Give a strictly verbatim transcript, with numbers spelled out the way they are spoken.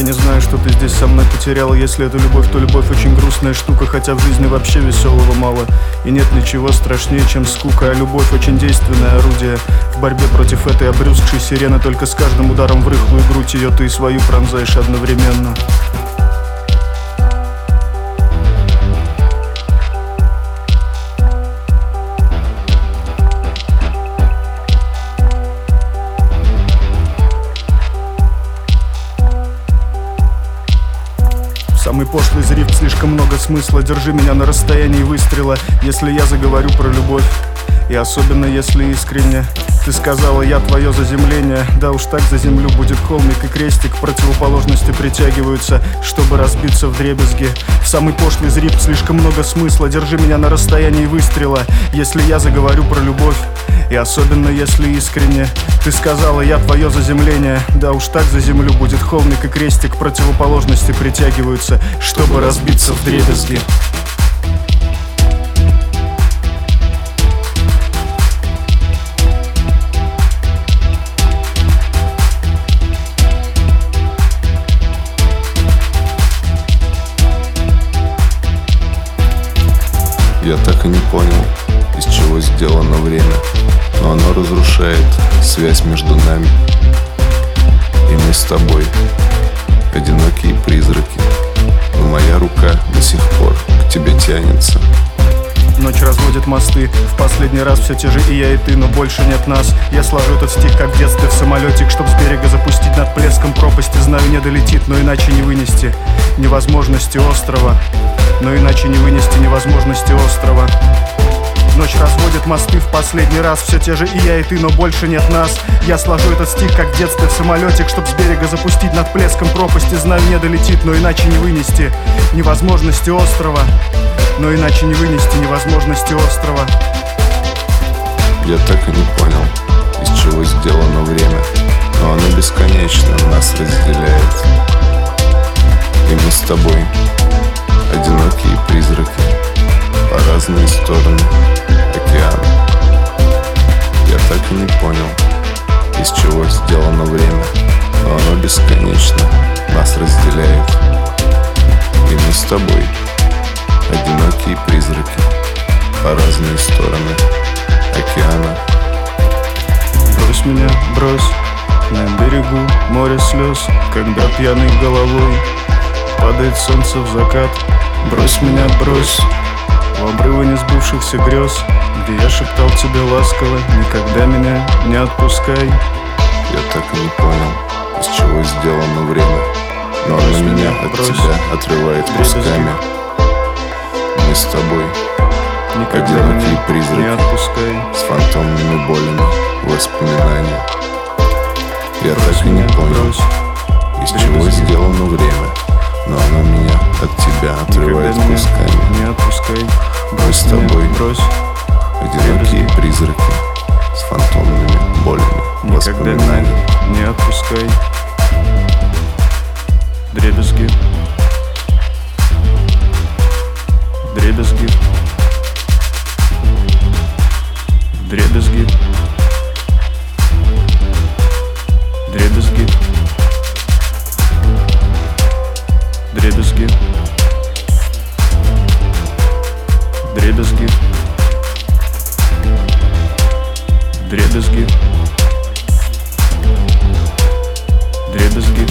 не знаю, что ты здесь со мной потеряла. Если это любовь, то любовь очень грустная штука, хотя в жизни вообще веселого мало. И нет ничего страшнее, чем скука. А любовь очень действенное орудие в борьбе против этой обрюзгшей сирены. Только с каждым ударом в рыхлую грудь ее ты и свою пронзаешь одновременно. Самый пошлый зрифт, слишком много смысла. Держи меня на расстоянии выстрела, если я заговорю про любовь. И особенно если искренне. Ты сказала, я твое заземление. Да уж так заземлю, будет холмик и крестик. Противоположности притягиваются, чтобы разбиться вдребезги. В самый пошлый зрифт, слишком много смысла. Держи меня на расстоянии выстрела, если я заговорю про любовь. И особенно если искренне. Ты сказала, я твое заземление. Да уж так заземлю, будет холмик и крестик. Противоположности притягиваются, чтобы разбиться вдребезги. Я так и не понял, из чего сделано время, но оно разрушает связь между нами. И мы с тобой одинокие призраки, но моя рука до сих пор к тебе тянется. Ночь разводит мосты, в последний раз все те же и я, и ты, но больше нет нас. Я сложу этот стих, как в детстве в самолетик, чтоб с берега запустить над плеском пропасти. Знаю, не долетит, но иначе не вынести невозможности острова. Но иначе не вынести невозможности острова. Ночь разводит мосты, в последний раз все те же и я, и ты, но больше нет нас. Я сложу этот стих, как в детстве в самолетик, чтоб с берега запустить над плеском пропасти. Знаю, не долетит, но иначе не вынести невозможности острова. Но иначе не вынести невозможности острова. Я так и не понял, из чего сделано время, но оно бесконечно нас разделяет. И мы с тобой одинокие призраки по разные стороны океана. Я так и не понял, из чего сделано время, но оно бесконечно нас разделяет. И мы с тобой одинокие призраки по разные стороны океана. Брось меня, брось на берегу море слез, когда пьяный головой падает солнце в закат. Брось меня, брось у обрыва несбывшихся грез, где я шептал тебе ласково, никогда меня не отпускай. Я так и не понял, из чего сделано время, но оно меня от тебя отрывает кусками. Мы с тобой одинокие призраки с фантомными болями воспоминаний. Я так и не понял, из чего сделано время, но оно меня от тебя отрывает кусками. Не отпускай. Мы с тобой одинокие призраки с фантомными болями воспоминаний. Не отпускай. Дребезги. Дребезги. Дребезги. Дребезги. Дребезги. Дребезги. Дребезги. Дребезги.